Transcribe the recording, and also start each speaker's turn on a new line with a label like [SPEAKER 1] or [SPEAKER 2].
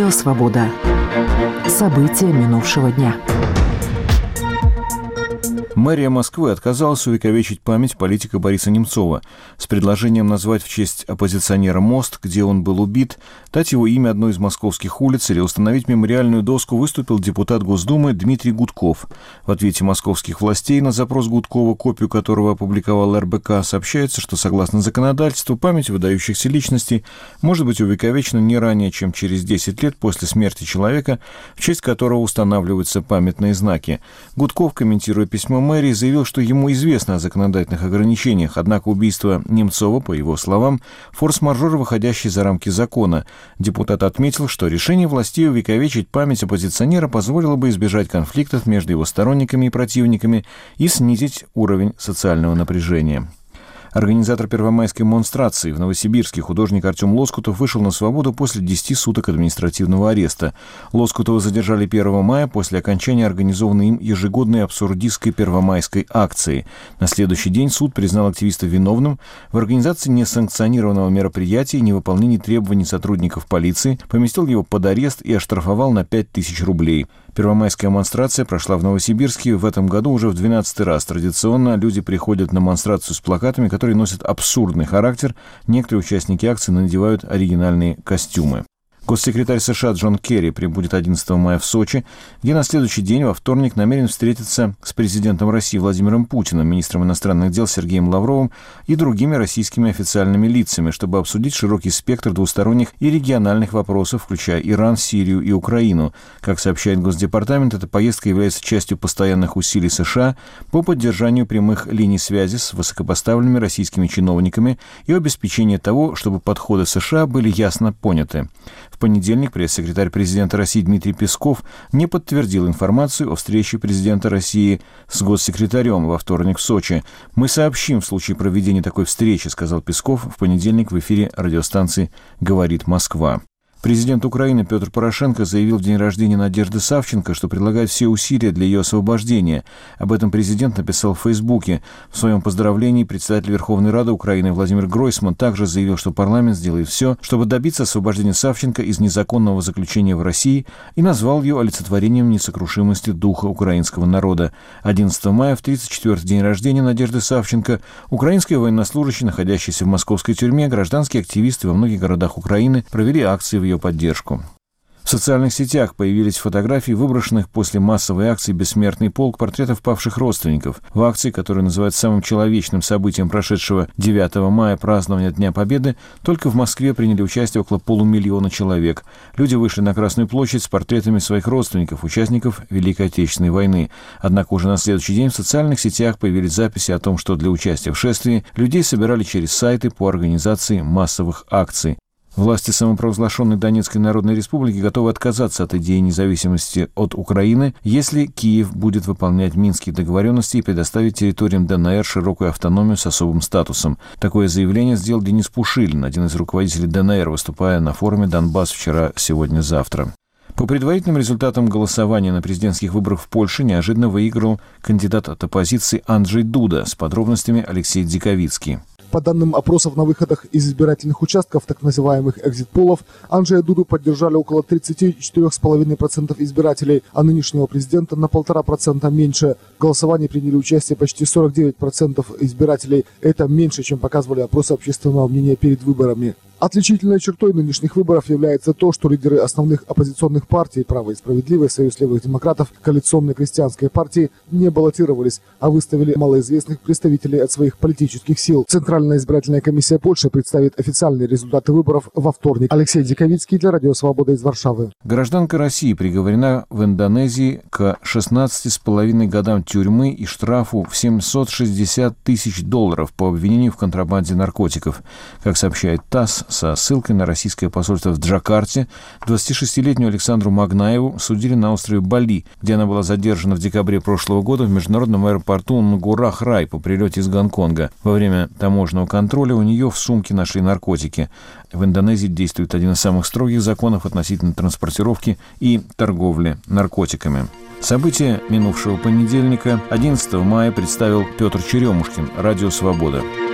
[SPEAKER 1] Радио «Свобода». События минувшего дня.
[SPEAKER 2] Мэрия Москвы отказалась увековечить память политика Бориса Немцова с предложением назвать в честь оппозиционера мост, где он был убит, дать его имя одной из московских улиц или установить мемориальную доску выступил депутат Госдумы Дмитрий Гудков. В ответе московских властей на запрос Гудкова, копию которого опубликовал РБК, сообщается, что согласно законодательству память выдающихся личностей может быть увековечена не ранее, чем через 10 лет после смерти человека, в честь которого устанавливаются памятные знаки. Гудков, комментируя письмо мэрии, заявил, что ему известно о законодательных ограничениях, однако убийство Немцова, по его словам, форс-мажор, выходящий за рамки закона. Депутат отметил, что решение властей увековечить память оппозиционера позволило бы избежать конфликтов между его сторонниками и противниками и снизить уровень социального напряжения. Организатор первомайской монстрации в Новосибирске художник Артем Лоскутов вышел на свободу после 10 суток административного ареста. Лоскутова задержали 1 мая после окончания организованной им ежегодной абсурдистской первомайской акции. На следующий день суд признал активиста виновным в организации несанкционированного мероприятия и невыполнении требований сотрудников полиции, поместил его под арест и оштрафовал на 5000 рублей. Первомайская монстрация прошла в Новосибирске в этом году уже в 12-й раз. Традиционно люди приходят на монстрацию с плакатами, которые носят абсурдный характер. Некоторые участники акции надевают оригинальные костюмы. Госсекретарь США Джон Керри прибудет 11 мая в Сочи, где на следующий день, во вторник, намерен встретиться с президентом России Владимиром Путиным, министром иностранных дел Сергеем Лавровым и другими российскими официальными лицами, чтобы обсудить широкий спектр двусторонних и региональных вопросов, включая Иран, Сирию и Украину. Как сообщает Госдепартамент, эта поездка является частью постоянных усилий США по поддержанию прямых линий связи с высокопоставленными российскими чиновниками и обеспечению того, чтобы подходы США были ясно поняты. В понедельник пресс-секретарь президента России Дмитрий Песков не подтвердил информацию о встрече президента России с госсекретарем во вторник в Сочи. «Мы сообщим в случае проведения такой встречи», сказал Песков в понедельник в эфире радиостанции «Говорит Москва». Президент Украины Петр Порошенко заявил в день рождения Надежды Савченко, что предлагает все усилия для ее освобождения. Об этом президент написал в Фейсбуке. В своем поздравлении председатель Верховной Рады Украины Владимир Гройсман также заявил, что парламент сделает все, чтобы добиться освобождения Савченко из незаконного заключения в России, и назвал ее олицетворением несокрушимости духа украинского народа. 11 мая, в 34-й день рождения Надежды Савченко, украинские военнослужащие, находящиеся в московской тюрьме, гражданские активисты во многих городах Украины провели акции в ее поддержку. В социальных сетях появились фотографии выброшенных после массовой акции «Бессмертный полк» портретов павших родственников. В акции, которая называется самым человечным событием прошедшего 9 мая празднования Дня Победы, только в Москве приняли участие около 500 000 человек. Люди вышли на Красную площадь с портретами своих родственников, участников Великой Отечественной войны. Однако уже на следующий день в социальных сетях появились записи о том, что для участия в шествии людей собирали через сайты по организации массовых акций. Власти самопровозглашенной Донецкой Народной Республики готовы отказаться от идеи независимости от Украины, если Киев будет выполнять минские договоренности и предоставить территориям ДНР широкую автономию с особым статусом. Такое заявление сделал Денис Пушилин, один из руководителей ДНР, выступая на форуме «Донбасс» вчера, сегодня, завтра. По предварительным результатам голосования на президентских выборах в Польше неожиданно выиграл кандидат от оппозиции Анджей Дуда. С подробностями Алексей Диковицкий.
[SPEAKER 3] По данным опросов на выходах из избирательных участков, так называемых экзит-полов, Анджея Дуду поддержали около 34,5% избирателей, а нынешнего президента на 1,5% меньше. В голосовании приняли участие почти 49% избирателей. Это меньше, чем показывали опросы общественного мнения перед выборами. Отличительной чертой нынешних выборов является то, что лидеры основных оппозиционных партий «Право и справедливое», «Союз левых демократов», коалиционной крестьянской партии не баллотировались, а выставили малоизвестных представителей от своих политических сил. Центральная избирательная комиссия Польши представит официальные результаты выборов во вторник. Алексей Диковицкий для Радио Свобода из Варшавы.
[SPEAKER 2] Гражданка России приговорена в Индонезии к 16,5 годам тюрьмы и штрафу в $760 000 по обвинению в контрабанде наркотиков. Как сообщает ТАСС, со ссылкой на российское посольство в Джакарте, 26-летнюю Александру Магнаеву судили на острове Бали, где она была задержана в декабре прошлого года в международном аэропорту Нгурах-Рай по прилете из Гонконга. Во время таможенного контроля у нее в сумке нашли наркотики. В Индонезии действует один из самых строгих законов относительно транспортировки и торговли наркотиками. События минувшего понедельника, 11 мая, представил Петр Черемушкин, Радио «Свобода».